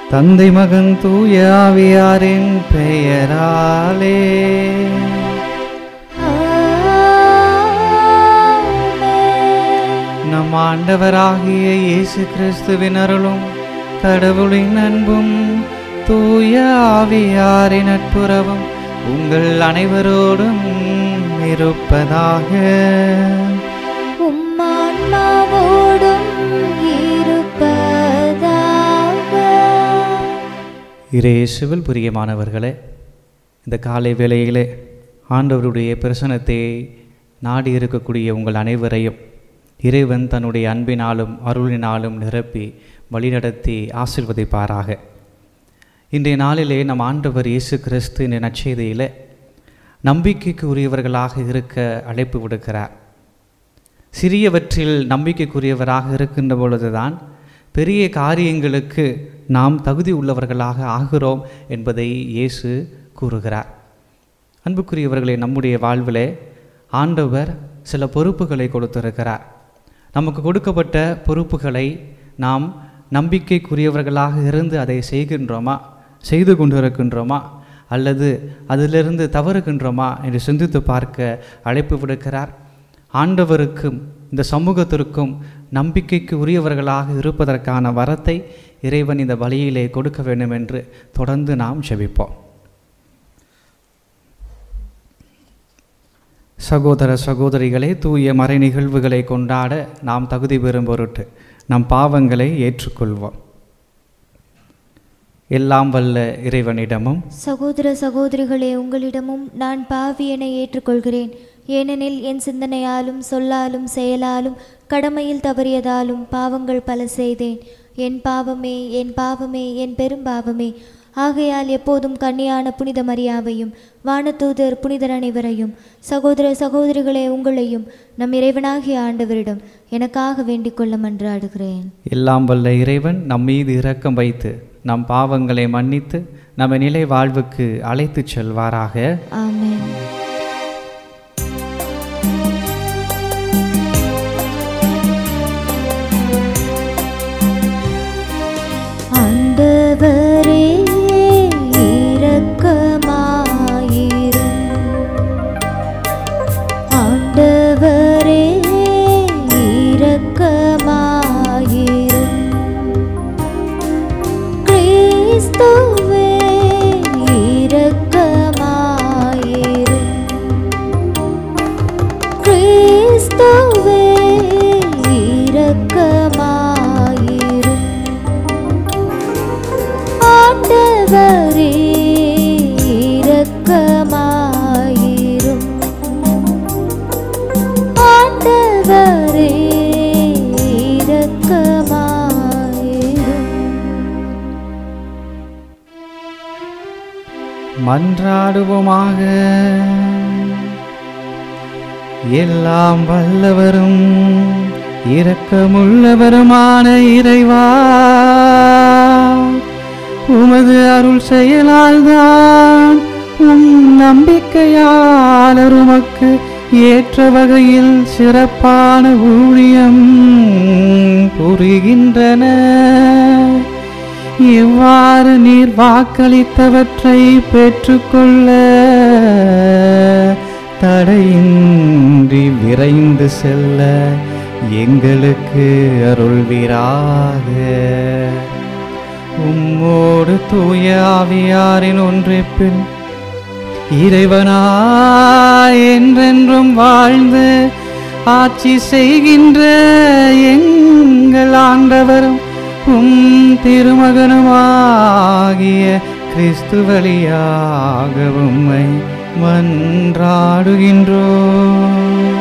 தந்தை மகன் தூய ஆவியாரின் பெயராலே. நம் ஆண்டவராகிய இயேசு கிறிஸ்துவின் அருளும் கடவுளின் அன்பும் தூய ஆவியாரின் நட்புறவும் உங்கள் அனைவரோடும் இருப்பதாக. இயேசுவில் பிரியமானவர்களே, இந்த காலை வேளையிலே ஆண்டவருடைய பிரசன்னத்தை நாடி இருக்கக்கூடிய உங்கள் அனைவரையும் இறைவன் தன்னுடைய அன்பினாலும் அருளினாலும் நிரப்பி வழிநடத்தி ஆசீர்வதிப்பாராக. இன்றைய நாளிலே நம் ஆண்டவர் இயேசு கிறிஸ்து இந்த நற்செய்தியிலே நம்பிக்கைக்கு உரியவர்களாக இருக்க அழைப்பு விடுக்கிறார். சிறியவற்றில் நம்பிக்கைக்குரியவராக இருக்கின்ற பொழுதுதான் பெரிய காரியங்களுக்கு நாம் தகுதி உள்ளவர்களாக ஆகிறோம் என்பதை இயேசு கூறுகிறார். அன்புக்குரியவர்களே, நம்முடைய வாழ்விலே ஆண்டவர் சில பொறுப்புகளை கொடுத்திருக்கிறார். நமக்கு கொடுக்கப்பட்ட பொறுப்புகளை நாம் நம்பிக்கைக்குரியவர்களாக இருந்து அதை செய்து கொண்டிருக்கின்றோமா அல்லது அதிலிருந்து தவறுகின்றோமா என்று சிந்தித்து பார்க்க அழைப்பு விடுக்கிறார். ஆண்டவருக்கும் இந்த சமூகத்திற்கும் நம்பிக்கைக்கு உரியவர்களாக இருப்பதற்கான வரத்தை இறைவன் இந்த வழியிலே கொடுக்க வேண்டும் என்று தொடர்ந்து நாம் ஜெபிப்போம். சகோதர சகோதரிகளே, தூய மறை நிகழ்வுகளை கொண்டாட நாம் தகுதி பெறும் பொருட்டு நம் பாவங்களை ஏற்றுக்கொள்வோம். எல்லாம் வல்ல இறைவனிடமும் சகோதர சகோதரிகளே, உங்களிடமும் நான் பாவியனை ஏற்றுக்கொள்கிறேன். ஏனெனில் என் சிந்தனையாலும் சொல்லாலும் செயலாலும் கடமையில் தவறியதாலும் பாவங்கள் பல செய்தேன். என் பாவமே, என் பாவமே, என் பெரும் பாவமே. ஆகையால் எப்போதும் கன்னியான புனித மரியாவையும் வானதூதர் புனிதர் அனைவரையும் சகோதர சகோதரிகளே உங்களையும் நம் இறைவனாகிய ஆண்டவரிடம் எனக்காக வேண்டிக் கொள்ள மன்றாடுகிறேன். எல்லாம் வல்ல இறைவன் நம் மீது இரக்கம் வைத்து நம் பாவங்களை மன்னித்து நம்ம நிலை வாழ்வுக்கு அழைத்து செல்வாராக. ஆமென். ஆண்டவரே இரக்கமாயிரும். ஆண்டவரே இரக்கமாயிரும். கிறிஸ்துவே இரக்கமாயிரும். கிறிஸ்துவே இரக்கமாயிரும். ஆண்டவரே இரக்கமாயிரும். ஆண்டவரே இரக்கமாயிரும். மன்றாடுவோமாக. எல்லாம் வல்லவரும் இரக்கமுள்ளவருமான இறைவா, உமது அருள் செயலால் தான் நம்பிக்கையாளர் உமக்கு ஏற்ற வகையில் சிறப்பான ஊழியம் புரிகின்றன. இவ்வாறு நீர் வாக்களித்தவற்றை பெற்றுக்கொள்ள தடையின்றி விரைந்து செல்ல எங்களுக்கு அருள்வீராக. உம்மோடு தூய ஆவியாரின் ஒன்றிப்பில் இறைவனாய் என்றென்றும் வாழ்ந்து ஆட்சி செய்கின்ற எங்கள் ஆண்டவரும் உம் திருமகனுமாகிய கிறிஸ்து வழியாக உம்மை மன்றாடுகின்றோம்.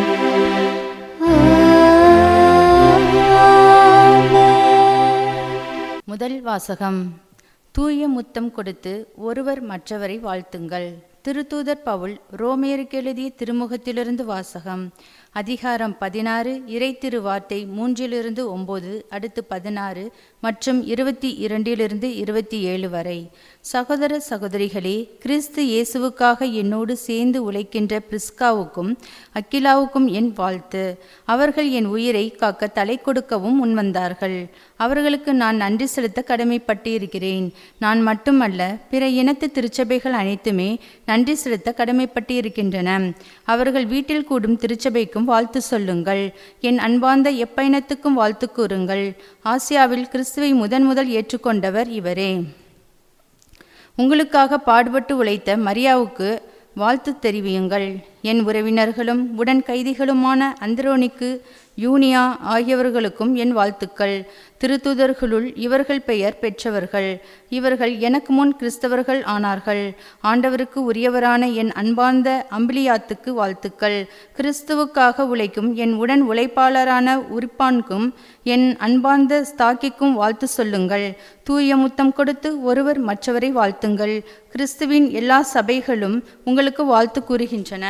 முதல் வாசகம். தூய முத்தம் கொடுத்து ஒருவர் மற்றவரை வாழ்த்துங்கள். திருத்தூதர் பவுல் ரோமேயருக்கு எழுதிய திருமுகத்திலிருந்து வாசகம். அதிகாரம் 16 இறைத்திரு வார்த்தை 3-9 அடுத்து 16 மற்றும் 22-27 வரை. சகோதர சகோதரிகளே, கிறிஸ்து இயேசுவுக்காக என்னோடு சேர்ந்து உழைக்கின்ற பிரிஸ்காவுக்கும் அக்கிலாவுக்கும் என் வாழ்த்து. அவர்கள் என் உயிரை காக்க தலை கொடுக்கவும் முன்வந்தார்கள். அவர்களுக்கு நான் நன்றி செலுத்த கடமைப்பட்டு இருக்கிறேன். நான் மட்டுமல்ல, பிற இனத்து திருச்சபைகள் அனைத்துமே நன்றி செலுத்த கடமைப்பட்டு இருக்கின்றன. அவர்கள் வீட்டில் கூடும் திருச்சபைக்கும் வாழ்த்து சொல்லுங்கள். என் அன்பார்ந்த எப்பைனத்துக்கும் வாழ்த்து கூறுங்கள். ஆசியாவில் கிறிஸ்துவை முதல் ஏற்றுக்கொண்டவர் இவரே. உங்களுக்காக பாடுபட்டு உழைத்த மரியாவுக்கு வாழ்த்து தெரிவியுங்கள். என் உறவினர்களும் உடன் கைதிகளுமான அந்திரோனிக்கு, யூனியா ஆகியவர்களுக்கும் என் வாழ்த்துக்கள். திருத்தூதர்களுள் இவர்கள் பெயர் பெற்றவர்கள். இவர்கள் எனக்கு முன் கிறிஸ்தவர்கள் ஆனார்கள். ஆண்டவருக்கு உரியவரான என் அன்பார்ந்த அம்பிலியாத்துக்கு வாழ்த்துக்கள். கிறிஸ்துவுக்காக உழைக்கும் என் உடன் உழைப்பாளரான உரிப்பானுக்கும் என் அன்பார்ந்த ஸ்தாக்கிக்கும் வாழ்த்து சொல்லுங்கள். தூய முத்தம் கொடுத்து ஒருவர் மற்றவரை வாழ்த்துங்கள். கிறிஸ்துவின் எல்லா சபைகளும் உங்களுக்கு வாழ்த்து கூறுகின்றன.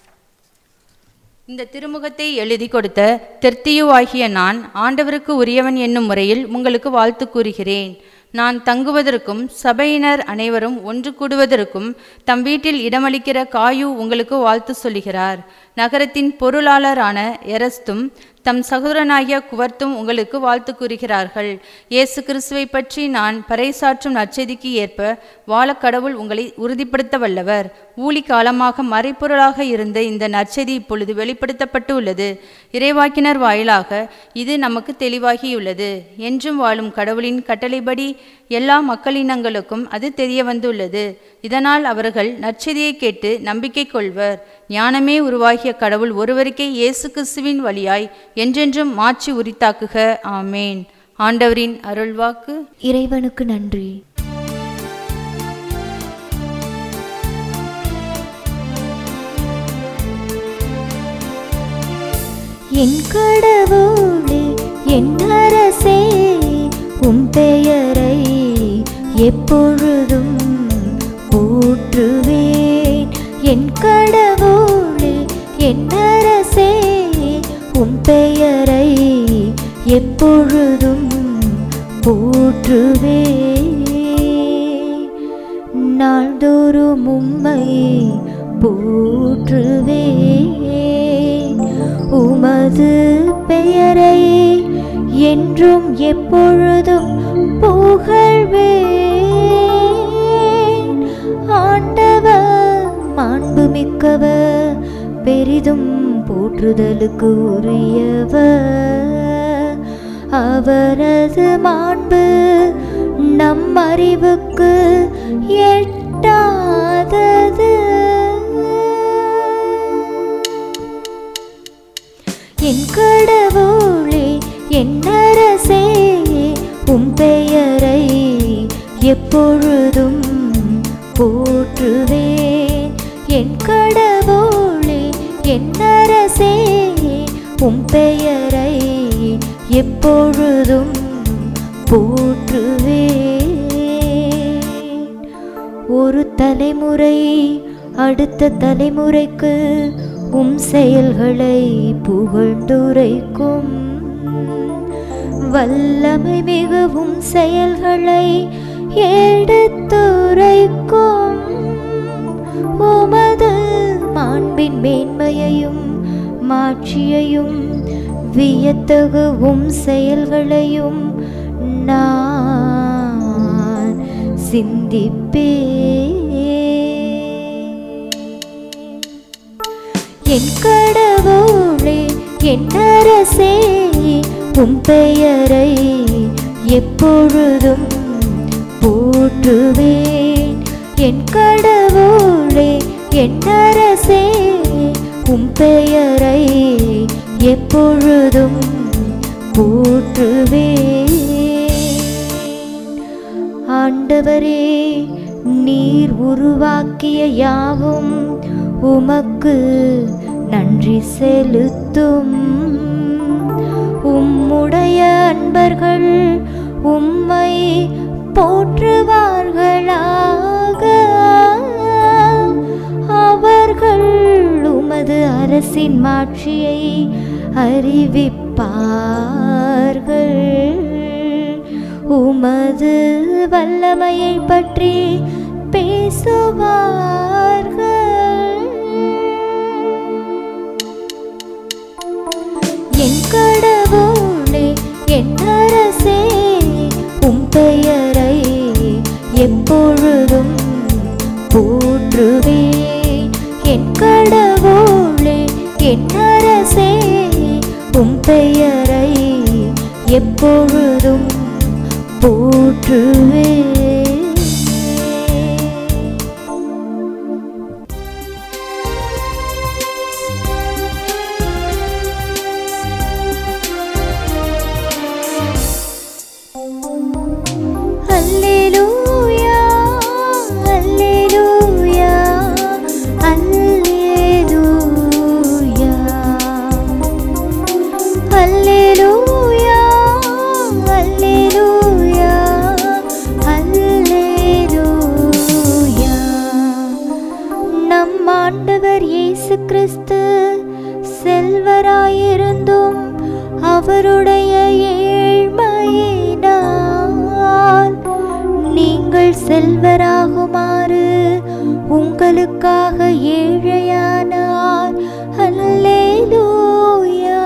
இந்த திருமுகத்தை எழுதி கொடுத்த தெர்த்தியுவாகிய நான் ஆண்டவருக்கு உரியவன் என்னும் முறையில் உங்களுக்கு வாழ்த்து கூறுகிறேன். நான் தங்குவதற்கும் சபையினர் அனைவரும் ஒன்று கூடுவதற்கும் தம் வீட்டில் இடமளிக்கிற காயு உங்களுக்கு வாழ்த்து சொல்லுகிறார். நகரத்தின் பொருளாளரான எரஸ்தும் தம் சகோதரனாகிய குவர்த்தும் உங்களுக்கு வாழ்த்து கூறுகிறார்கள். இயேசு கிறிஸ்துவை பற்றி நான் பறைசாற்றும் நற்செய்திக்கு ஏற்ப வாழ கடவுள் உங்களை உறுதிப்படுத்த வல்லவர். ஊழி காலமாக மறைப்பொருளாக இருந்த இந்த நற்செய்தி இப்பொழுது வெளிப்படுத்தப்பட்டு உள்ளது. இறைவாக்கினர் வாயிலாக இது நமக்கு தெளிவாகியுள்ளது. என்றும் வாழும் கடவுளின் கட்டளைப்படி எல்லா மக்களினங்களுக்கும் அது தெரிய வந்துள்ளது. இதனால் அவர்கள் நற்செய்தியை கேட்டு நம்பிக்கை கொள்வர். ஞானமே உருவாகிய கடவுள் ஒருவருக்கே இயேசு கிறிஸ்துவின் வழியாய் என்றென்றும் மாற்றி உரித்தாக்குக. ஆமேன். ஆண்டவரின் அருள்வாக்கு. இறைவனுக்கு நன்றி. என் கடவுளே, என் அரசே, உம் பெயரை எப்பொழுதும் போற்றுவேன். என் கடவுளே, என் அரசே, உம் பெயரை எப்பொழுதும் போற்றுவேன். நாள்தோறும் உம்மை போற்றுவேன். உமது பெயரை என்றும் எப்பொழுதும் புகழ்வேன். ஆண்டவர் மாண்புமிக்கவர், பெரிதும் போற்றுதலுக்கு உரியவர். அவரது மாண்பு நம் அறிவுக்கு எட்டாதது. என் கடவுளே, என் அரசே, உம் பெயரை எப்பொழுதும் போற்றுவேன். என் கடவுளே, என் அரசே, உம் பெயரை எப்பொழுதும் போற்றுவேன். ஒரு தலைமுறை அடுத்த தலைமுறைக்கு உம் செயல்களை புகழ்ந்துரைக்கும். வல்லமை மிகவும் செயல்களை எடுத்துரைக்கும். உமது மாண்பின் மேன்மையையும் மாட்சியையும் வியத்தகும் செயல்களையும் நான் சிந்திப்பேன். என் கடவுளே, என் அரசே, உம் பெயரை எப்பொழுதும் போற்றுவேன். என் கடவுளே, என் அரசே, உம் பெயரை எப்பொழுதும் போற்றுவேன். ஆண்டவரே, நீர் உருவாக்கிய யாவும் உமக்கு நன்றி செலுத்தும். உம்முடைய அன்பர்கள் உம்மை போற்றுவார்களாக. அவர்கள் உமது அரசின் மாட்சியை அறிவிப்பார்கள். உமது வல்லமையை பற்றி பேசுவார்கள். என் கடவுளே, என் அரசே, உம் பெயரை எப்பொழுதும் போற்றுவேன். என் கடவுளே, என் அரசே, உம் பெயரை எப்பொழுதும் போற்றுவேன். அல்லேலூயா, அல்லேலூயா, அல்லேலூயா, அல்லேலூயா, அல்லேலூயா, அல்லேலூயா. நம் ஆண்டவர் இயேசு கிறிஸ்து செல்வராயிருந்தும் அவருடைய ஏழ்மையினால் நீங்கள் செல்வராகுமாறு உங்களுக்காக ஏழையானார். அல்லேலூயா,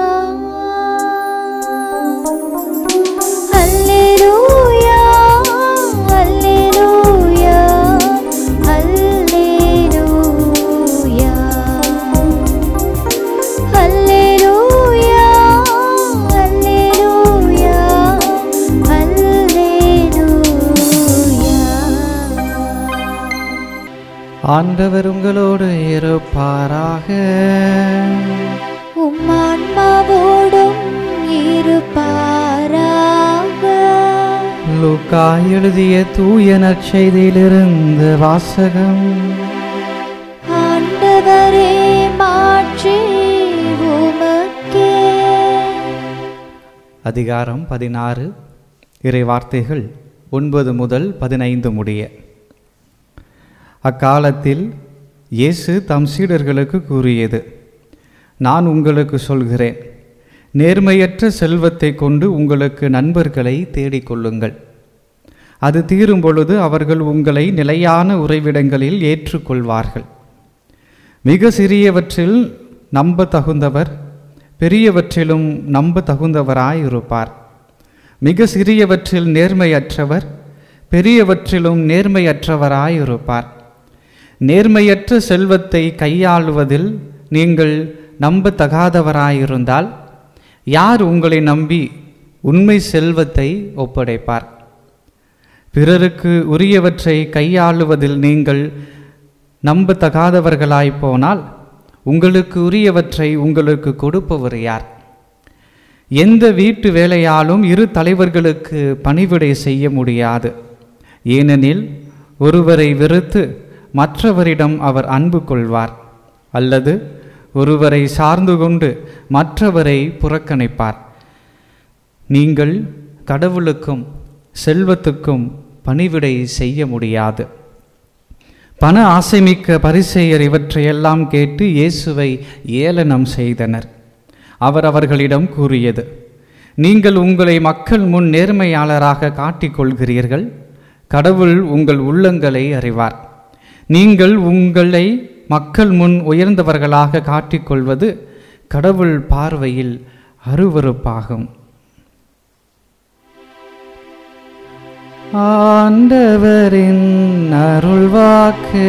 அல்லேலூயா, அல்லேலூயா, அல்லேலூயா, அல்லேலூயா, அல்லேலூயா, அல்லேலூயா. ஆண்டவர் உங்களோடு இருப்பாராக. உம் ஆன்மாவோடும் இருப்பாராக. லூக்கா எழுதிய தூய நற்செய்தியிலிருந்து வாசகம். ஆண்டவரே, மாட்சி உமக்கே. அதிகாரம் 16, இறை வார்த்தைகள் 9 முதல் 15 முடிய. அக்காலத்தில் இயேசு தம் சீடர்களுக்கு கூறியது: நான் உங்களுக்கு சொல்கிறேன், நேர்மையற்ற செல்வத்தை கொண்டு உங்களுக்கு நண்பர்களை தேடிக்கொள்ளுங்கள். அது தீரும் பொழுது அவர்கள் உங்களை நிலையான உறைவிடங்களில் ஏற்றுக்கொள்வார்கள். மிக சிறியவற்றில் நம்ப தகுந்தவர் பெரியவற்றிலும் நம்ப தகுந்தவராயிருப்பார். மிக சிறியவற்றில் நேர்மையற்றவர் பெரியவற்றிலும் நேர்மையற்றவராயிருப்பார். நேர்மையற்ற செல்வத்தை கையாளுவதில் நீங்கள் நம்பத்தகாதவராயிருந்தால் யார் உங்களை நம்பி உண்மை செல்வத்தை ஒப்படைப்பார்? பிறருக்கு உரியவற்றை கையாளுவதில் நீங்கள் நம்பத்தகாதவர்களாய்ப்போனால் உங்களுக்கு உரியவற்றை உங்களுக்கு கொடுப்பவர் யார்? எந்த வீட்டு வேலையாலும் இரு தலைவர்களுக்கு பணிவிடை செய்ய முடியாது. ஏனெனில் ஒருவரை வெறுத்து மற்றவரிடம் அவர் அன்பு கொள்வார், அல்லது ஒருவரை சார்ந்து கொண்டு மற்றவரை புறக்கணிப்பார். நீங்கள் கடவுளுக்கும் செல்வத்துக்கும் பணிவிடை செய்ய முடியாது. பண ஆசைமிக்க பரிசேயர் இவற்றையெல்லாம் கேட்டு இயேசுவை ஏளனம் செய்தனர். அவர் அவர்களிடம் கூறியது: நீங்கள் உங்களை மக்கள் முன் நேர்மையாளராக காட்டிக்கொள்கிறீர்கள். கடவுள் உங்கள் உள்ளங்களை அறிவார். நீங்கள் உங்களை மக்கள் முன் உயர்ந்தவர்களாக காட்டிக்கொள்வது கடவுள் பார்வையில் அருவருப்பாகும். ஆண்டவரின் அருள்வாக்கு.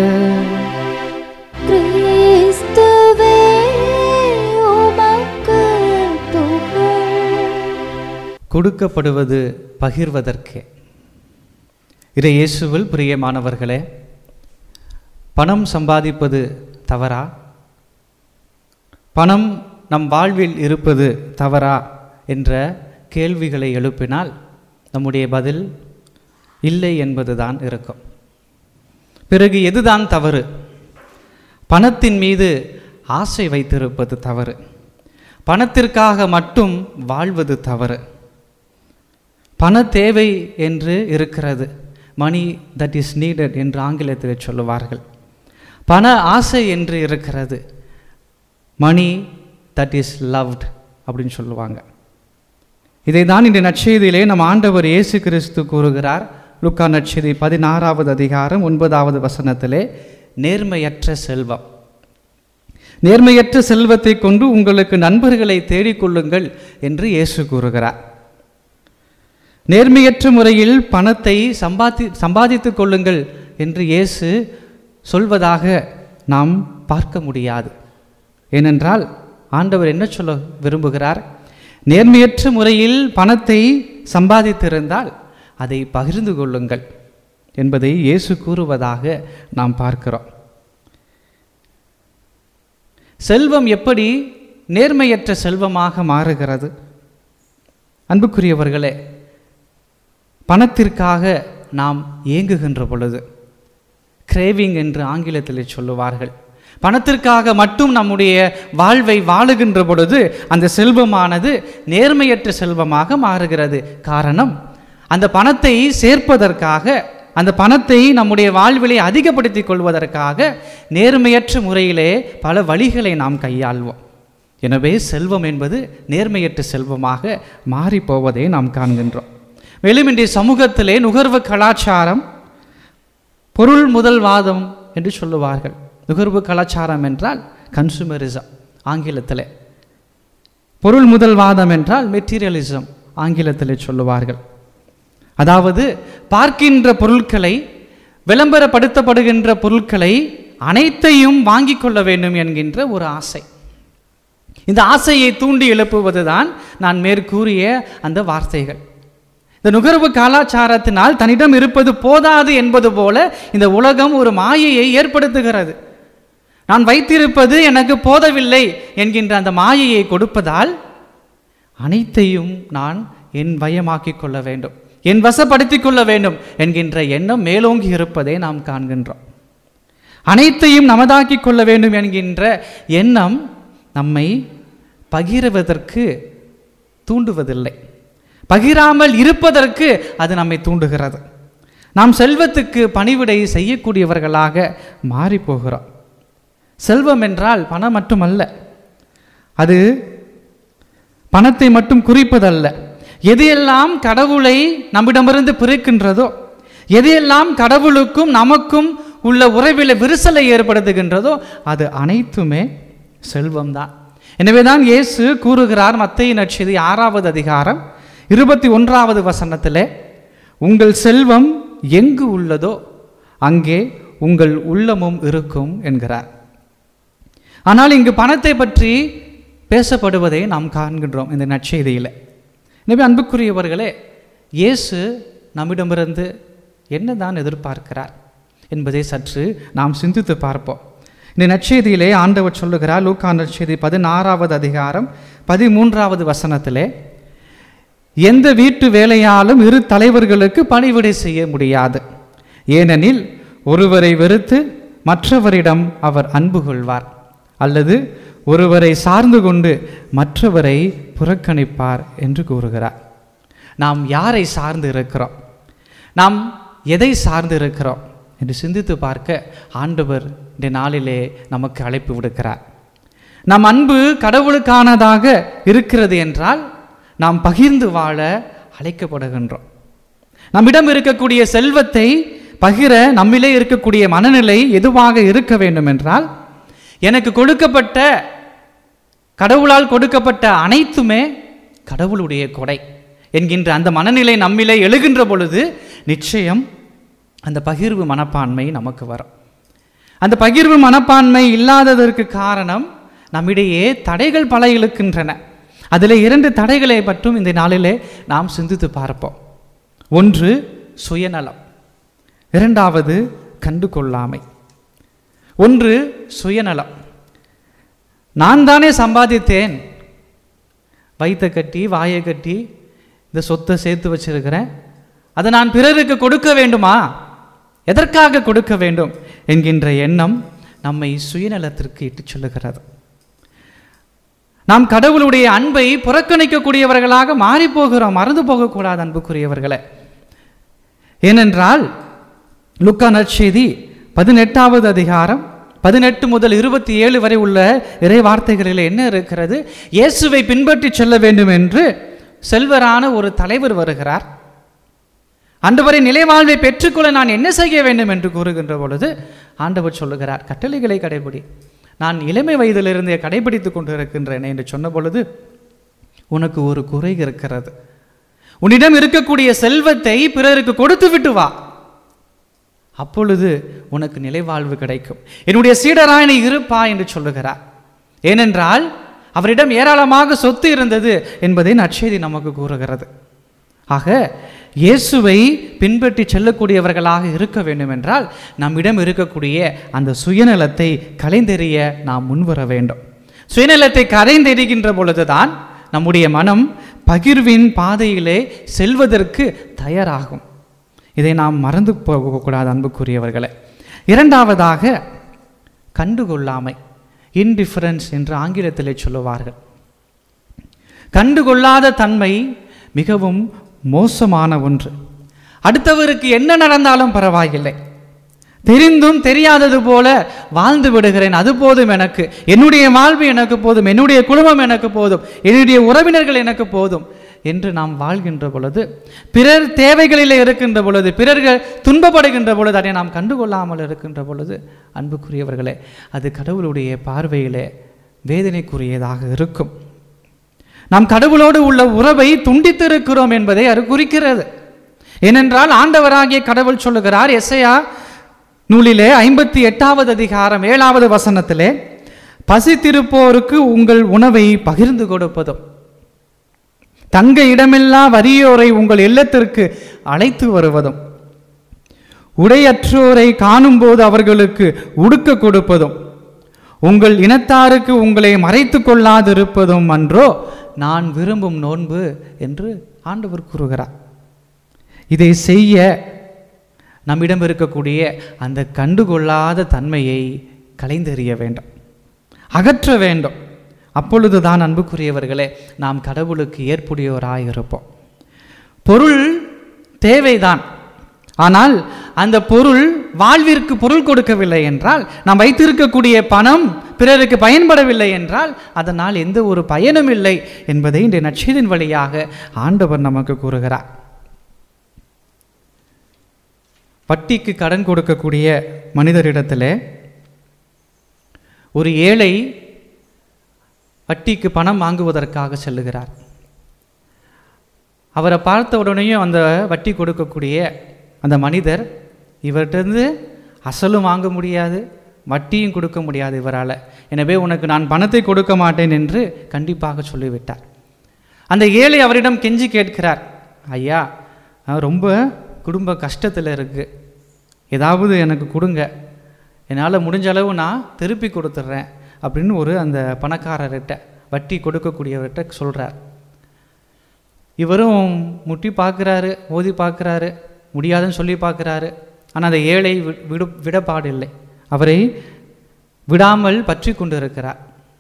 கிறிஸ்துவே, உமக்கு புகழ். கொடுக்கப்படுவது பகிர்வதற்கே. இறை இயேசுவில் பிரியமானவர்களே, பணம் சம்பாதிப்பது தவறா? பணம் நம் வாழ்வில் இருப்பது தவறா என்ற கேள்விகளை எழுப்பினால் நம்முடைய பதில் இல்லை என்பதுதான் இருக்கும். பிறகு எதுதான் தவறு? பணத்தின் மீது ஆசை வைத்திருப்பது தவறு. பணத்திற்காக மட்டும் வாழ்வது தவறு. பண தேவை என்று இருக்கிறது. மணி தட் இஸ் நீடட் என்று ஆங்கிலத்தில் சொல்லுவார்கள். பண ஆசை என்று இருக்கிறது. மணி தட் இஸ் லவ்ட் அப்படின்னு சொல்லுவாங்க. இதை தான் இந்த நற்செய்தியிலே நம் ஆண்டவர் இயேசு கிறிஸ்து கூறுகிறார். லூக்கா நற்செய்தி 16வது அதிகாரம் 9வது வசனத்திலே, நேர்மையற்ற செல்வம், நேர்மையற்ற செல்வத்தை கொண்டு உங்களுக்கு நண்பர்களை தேடிக்கொள்ளுங்கள் என்று இயேசு கூறுகிறார். நேர்மையற்ற முறையில் பணத்தை சம்பாதித்துக் கொள்ளுங்கள் என்று இயேசு சொல்வதாக நாம் பார்க்க முடியாது. ஏனென்றால் ஆண்டவர் என்ன சொல்ல விரும்புகிறார்? நேர்மையற்ற முறையில் பணத்தை சம்பாதித்திருந்தால் அதை பகிர்ந்து கொள்ளுங்கள் என்பதை இயேசு கூறுவதாக நாம் பார்க்கிறோம். செல்வம் எப்படி நேர்மையற்ற செல்வமாக மாறுகிறது? அன்புக்குரியவர்களே, பணத்திற்காக நாம் ஏங்குகின்ற பொழுது, கிரேவிங் என்று ஆங்கிலத்தில் சொல்லுவார்கள், பணத்திற்காக மட்டும் நம்முடைய வாழ்வை வாழுகின்ற பொழுது அந்த செல்வமானது நேர்மையற்ற செல்வமாக மாறுகிறது. காரணம், அந்த பணத்தை சேர்ப்பதற்காக, அந்த பணத்தை நம்முடைய வாழ்விலை அதிகப்படுத்திக் கொள்வதற்காக நேர்மையற்ற முறையிலே பல வழிகளை நாம் கையாள்வோம். எனவே செல்வம் என்பது நேர்மையற்ற செல்வமாக மாறி போவதை நாம் காண்கின்றோம். மேலும் இன்றைய சமூகத்திலே நுகர்வு கலாச்சாரம், பொருள் முதல்வாதம் என்று சொல்லுவார்கள். நுகர்வு கலாச்சாரம் என்றால் கன்சூமரிசம் ஆங்கிலத்தில், பொருள் முதல்வாதம் என்றால் மெட்டீரியலிசம் ஆங்கிலத்தில் சொல்லுவார்கள். அதாவது பார்க்கின்ற பொருட்களை, விளம்பரப்படுத்தப்படுகின்ற பொருட்களை அனைத்தையும் வாங்கி கொள்ள வேண்டும் என்கின்ற ஒரு ஆசை. இந்த ஆசையை தூண்டி எழுப்புவதுதான் நான் மேற்கூறிய அந்த வார்த்தைகள். இந்த நுகர்வு கலாச்சாரத்தினால் தன்னிடம் இருப்பது போதாது என்பது போல இந்த உலகம் ஒரு மாயையை ஏற்படுத்துகிறது. நான் வைத்திருப்பது எனக்கு போதவில்லை என்கின்ற அந்த மாயையை கொடுப்பதால் அனைத்தையும் நான் என் வயமாக்கிக் கொள்ள வேண்டும், என் வசப்படுத்திக் கொள்ள வேண்டும் என்கின்ற எண்ணம் மேலோங்கி இருப்பதை நாம் காண்கின்றோம். அனைத்தையும் நமதாக்கிக் கொள்ள வேண்டும் என்கின்ற எண்ணம் நம்மை பகிர்வதற்கு தூண்டுவதில்லை, பகிராமல் இருப்பதற்கு அது நம்மை தூண்டுகிறது. நாம் செல்வத்துக்கு பணிவிடை செய்யக்கூடியவர்களாக மாறி போகிறோம். செல்வம் என்றால் பணம் மட்டுமல்ல, அது பணத்தை மட்டும் குறிப்பதல்ல. எதையெல்லாம் கடவுளை நம்மிடமிருந்து பிரிக்கின்றதோ, எதையெல்லாம் கடவுளுக்கும் நமக்கும் உள்ள உறவில் விரிசலை ஏற்படுத்துகின்றதோ அது அனைத்துமே செல்வம்தான். எனவேதான் இயேசு கூறுகிறார் மத்தேயு நற்செய்தி 6வது அதிகாரம் 21வது வசனத்திலே, உங்கள் செல்வம் எங்கு உள்ளதோ அங்கே உங்கள் உள்ளமும் இருக்கும் என்கிறார். ஆனால் இங்கு பணத்தை பற்றி பேசப்படுவதை நாம் காண்கின்றோம் இந்த நற்செய்தியில். எனவே அன்புக்குரியவர்களே, இயேசு நம்மிடமிருந்து என்னதான் எதிர்பார்க்கிறார் என்பதை சற்று நாம் சிந்தித்து பார்ப்போம். இந்த நற்செய்தியிலே ஆண்டவர் சொல்லுகிறார், லூக்கா நற்செய்தி 16வது அதிகாரம் 13வது வசனத்திலே, எந்த வீட்டு வேலையாலும் இரு தலைவர்களுக்கு பணிவிடை செய்ய முடியாது, ஏனெனில் ஒருவரை வெறுத்து மற்றவரிடம் அவர் அன்பு கொள்வார், அல்லது ஒருவரை சார்ந்து கொண்டு மற்றவரை புறக்கணிப்பார் என்று கூறுகிறார். நாம் யாரை சார்ந்து இருக்கிறோம், நாம் எதை சார்ந்து இருக்கிறோம் என்று சிந்தித்து பார்க்க ஆண்டவர் இந்த நாளிலே நமக்கு அழைப்பு விடுக்கிறார். நம் அன்பு கடவுளுக்கானதாக இருக்கிறது என்றால் நாம் பகிர்ந்து வாழ அழைக்கப்படுகின்றோம். நம்மிடம் இருக்கக்கூடிய செல்வத்தை பகிர நம்மிலே இருக்கக்கூடிய மனநிலை எதுவாக இருக்க வேண்டும் என்றால், எனக்கு கொடுக்கப்பட்ட, கடவுளால் கொடுக்கப்பட்ட அனைத்துமே கடவுளுடைய கொடை என்கின்ற அந்த மனநிலை நம்மிலே எழுகின்ற பொழுது நிச்சயம் அந்த பகிர்வு மனப்பான்மை நமக்கு வரும். அந்த பகிர்வு மனப்பான்மை இல்லாததற்கு காரணம் நம்மிடையே தடைகள் பல இழுக்கின்றன. அதில் 2 தடைகளை பற்றும் இந்த நாளிலே நாம் சிந்தித்து பார்ப்போம். ஒன்று சுயநலம், 2வது கண்டு கொள்ளாமை. ஒன்று சுயநலம். நான் தானே சம்பாதித்தேன், வயிற்றை கட்டி வாயை கட்டி இந்த சொத்தை சேர்த்து வச்சிருக்கிறேன், அதை நான் பிறருக்கு கொடுக்க வேண்டுமா, எதற்காக கொடுக்க வேண்டும் என்கின்ற எண்ணம் நம்மை சுயநலத்திற்கு இட்டு சொல்லுகிறது. நாம் கடவுளுடைய அன்பை புறக்கணிக்கக்கூடியவர்களாக மாறி போகிறோம். மறந்து போகக்கூடாது அன்புக்குரியவர்களே. ஏனென்றால் லூக்கா நற்செய்தி 18வது அதிகாரம் 18 முதல் 27 வரை உள்ள இறை வார்த்தைகளில் என்ன இருக்கிறது? இயேசுவை பின்பற்றி செல்ல வேண்டும் என்று செல்வரான ஒரு தலைவர் வருகிறார். ஆண்டவரை நிலைவாழ்வை பெற்றுக்கொள்ள நான் என்ன செய்ய வேண்டும் என்று கூறுகின்ற பொழுது ஆண்டவர் சொல்லுகிறார், கட்டளைகளை கடைபிடி. நான் இளமை வயதிலிருந்தே கடைபிடித்துக் கொண்டு இருக்கின்றேன் என்று சொன்ன பொழுது, உனக்கு ஒரு குறை இருக்கிறது. உன்னிடம் இருக்கக்கூடிய செல்வத்தை பிறருக்கு கொடுத்து விட்டு வா, அப்பொழுது உனக்கு நிலைவாழ்வு கிடைக்கும். என்னுடைய சீடராய் நீ இருப்பா என்று சொல்லுகிறார். ஏனென்றால் அவரிடம் ஏராளமாக சொத்து இருந்தது என்பதை நற்செய்தி நமக்கு கூறுகிறது. ஆக இயேசுவை பின்பற்றி செல்லக்கூடியவர்களாக இருக்க வேண்டும் என்றால் நம்மிடம் இருக்கக்கூடிய அந்த சுயநலத்தை கலைந்தெறிய நாம் முன்வர வேண்டும். சுயநலத்தை கலைந்தெறிகின்ற பொழுதுதான் நம்முடைய மனம் பகிர்வின் பாதையிலே செல்வதற்கு தயாராகும். இதை நாம் மறந்து போகக்கூடாது அன்புக்குரியவர்களே. இரண்டாவதாக, கண்டுகொள்ளாமை, இன்டிஃபரன்ஸ் என்று ஆங்கிலத்திலே சொல்லுவார்கள். கண்டுகொள்ளாத தன்மை மிகவும் மோசமான ஒன்று. அடுத்தவருக்கு என்ன நடந்தாலும் பரவாயில்லை, தெரிந்தும் தெரியாதது போல வாழ்ந்து விடுகிறேன், அது போதும் எனக்கு, என்னுடைய வாழ்வு எனக்கு போதும், என்னுடைய குடும்பம் எனக்கு போதும், என்னுடைய உறவினர்கள் எனக்கு போதும் என்று நாம் வாழ்கின்ற பொழுது, பிறர் தேவைகளில் இருக்கின்ற பொழுது, பிறர்கள் துன்பப்படுகின்ற பொழுது, அதை நாம் கண்டுகொள்ளாமல் இருக்கின்ற பொழுது, அன்புக்குரியவர்களே, அது கடவுளுடைய பார்வையிலே வேதனைக்குரியதாக இருக்கும். நாம் கடவுளோடு உள்ள உறவை துண்டித்திருக்கிறோம் என்பதை அது குறிக்கிறது. ஏனென்றால் ஆண்டவராகிய கடவுள் சொல்லுகிறார், எசையா நூலிலே 58வது அதிகாரம் 7வது வசனத்திலே, பசித்திருப்போருக்கு உங்கள் உணவை பகிர்ந்து கொடுப்பதும், தங்க இடமில்லா வறியோரை உங்கள் இல்லத்திற்கு அழைத்து வருவதும், உடையற்றோரை காணும்போது அவர்களுக்கு உடுக்க கொடுப்பதும், உங்கள் இனத்தாருக்கு உங்களை மறைத்து கொள்ளாதிருப்பதும் அன்றோ நான் விரும்பும் நோன்பு என்று ஆண்டவர் கூறுகிறார். இதை செய்ய நம்மிடம் இருக்கக்கூடிய அந்த கண்டுகொள்ளாத தன்மையை கலைந்தெறிய வேண்டும், அகற்ற வேண்டும். அப்பொழுதுதான் அன்புக்குரியவர்களே நாம் கடவுளுக்கு ஏற்புடையோராய் இருப்போம். பொருள் தேவைதான், ஆனால் அந்த பொருள் வாழ்விற்கு பொருள் கொடுக்கவில்லை என்றால், நாம் வைத்திருக்கக்கூடிய பணம் பிறருக்கு பயன்படவில்லை என்றால் அதனால் எந்த ஒரு பயனும் இல்லை என்பதை இந்த நற்செய்தியின் வழியாக ஆண்டவர் நமக்கு கூறுகிறார். வட்டிக்கு கடன் கொடுக்கக்கூடிய மனிதரிடத்திலே ஒரு ஏழை வட்டிக்கு பணம் வாங்குவதற்காக செல்லுகிறார். அவரை பார்த்த உடனேயும் அந்த வட்டி கொடுக்கக்கூடிய அந்த மனிதர், இவர்கிட்டருந்து அசலும் வாங்க முடியாது, வட்டியும் கொடுக்க முடியாது இவரால், எனவே உனக்கு நான் பணத்தை கொடுக்க மாட்டேன் என்று கண்டிப்பாக சொல்லிவிட்டார். அந்த ஏழை அவரிடம் கெஞ்சி கேட்கிறார், ஐயா ரொம்ப குடும்ப கஷ்டத்தில் இருக்குது, ஏதாவது எனக்கு கொடுங்க, என்னால் முடிஞ்ச அளவு நான் திருப்பி கொடுத்துட்றேன் அப்படின்னு அந்த பணக்காரர்கிட்ட, வட்டி கொடுக்கக்கூடியவர்கிட்ட சொல்கிறார். இவரும் முட்டி பார்க்குறாரு, ஓதி பார்க்குறாரு, முடியாதுன்னு சொல்லி பார்க்குறாரு. ஆனால் அந்த ஏழை விடப்பாடில்லை, அவரை விடாமல் பற்றி கொண்டு இருக்கிறார்.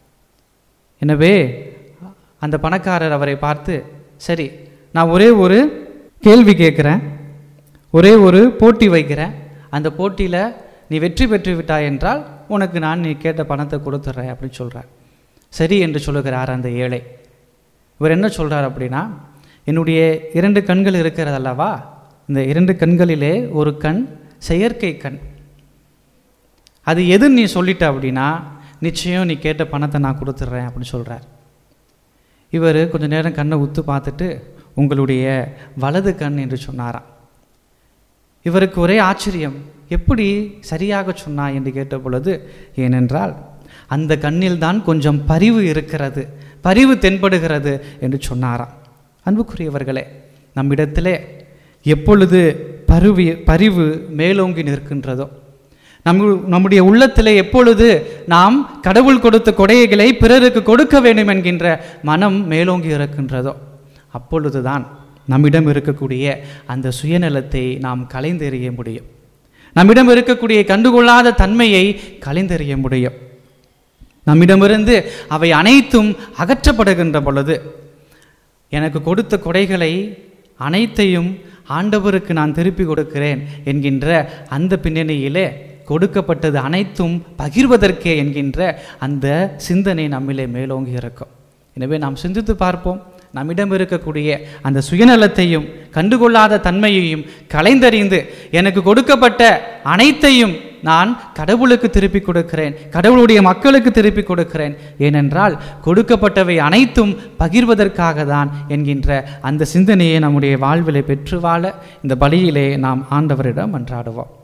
எனவே அந்த பணக்காரர் அவரை பார்த்து, சரி நான் ஒரே ஒரு கேள்வி கேட்குறேன், ஒரே ஒரு போட்டி வைக்கிறேன், அந்த போட்டியில் நீ வெற்றி பெற்று விட்டாய் என்றால் உனக்கு நான் நீ கேட்ட பணத்தை கொடுத்துட்றேன் அப்படின்னு சொல்கிறார். சரி என்று சொல்லுகிறார் அந்த ஏழை. இவர் என்ன சொல்கிறார் அப்படின்னா, என்னுடைய 2 கண்கள் இருக்கிறது அல்லவா, இந்த 2 கண்களிலே ஒரு கண் செயற்கை கண், அது எதுன்னு நீ சொல்லிட்ட அப்படின்னா நிச்சயம் நீ கேட்ட பணத்தை நான் கொடுத்துட்றேன் அப்படின்னு சொல்கிறார். இவர் கொஞ்சம் நேரம் கண்ணை உத்து பார்த்துட்டு உங்களுடைய வலது கண் என்று சொன்னாராம். இவருக்கு ஒரே ஆச்சரியம், எப்படி சரியாக சொன்னா என்று கேட்ட பொழுது, ஏனென்றால் அந்த கண்ணில் தான் கொஞ்சம் பரிவு இருக்கிறது, பரிவு தென்படுகிறது என்று சொன்னாராம். அன்புக்குரியவர்களே, நம்மிடத்திலே எப்பொழுது பரிவு மேலோங்கி நிற்கின்றதோ, நம்முடைய உள்ளத்திலே எப்பொழுது நாம் கடவுள் கொடுத்த கொடைகளை பிறருக்கு கொடுக்க வேண்டும் என்கின்ற மனம் மேலோங்கி இருக்கின்றதோ, அப்பொழுதுதான் நம்மிடம் இருக்கக்கூடிய அந்த சுயநலத்தை நாம் கலைந்தெறிய முடியும், நம்மிடம் இருக்கக்கூடிய கண்டுகொள்ளாத தன்மையை கலைந்தெறிய முடியும். நம்மிடமிருந்து அவை அனைத்தும் அகற்றப்படுகின்ற பொழுது, எனக்கு கொடுத்த கொடைகளை அனைத்தையும் ஆண்டவருக்கு நான் திருப்பி கொடுக்கிறேன் என்கின்ற அந்த பின்னணியிலே கொடுக்கப்பட்டது அனைத்தும் பகிர்வதற்கே என்கின்ற அந்த சிந்தனை நம்மிலே மேலோங்கி இருக்கும். எனவே நாம் சிந்தித்து பார்ப்போம். நம்மிடம் இருக்கக்கூடிய அந்த சுயநலத்தையும் கண்டுகொள்ளாத தன்மையையும் களைந்தறிந்து எனக்கு கொடுக்கப்பட்ட அனைத்தையும் நான் கடவுளுக்கு திருப்பி கொடுக்கிறேன், கடவுளுடைய மக்களுக்கு திருப்பி கொடுக்கிறேன். ஏனென்றால் கொடுக்கப்பட்டவை அனைத்தும் பகிர்வதற்காக தான் என்கின்ற அந்த சிந்தனையை நம்முடைய வாழ்விலை பெற்று வாழ இந்த பலியிலே நாம் ஆண்டவரிடம் மன்றாடுவோம்.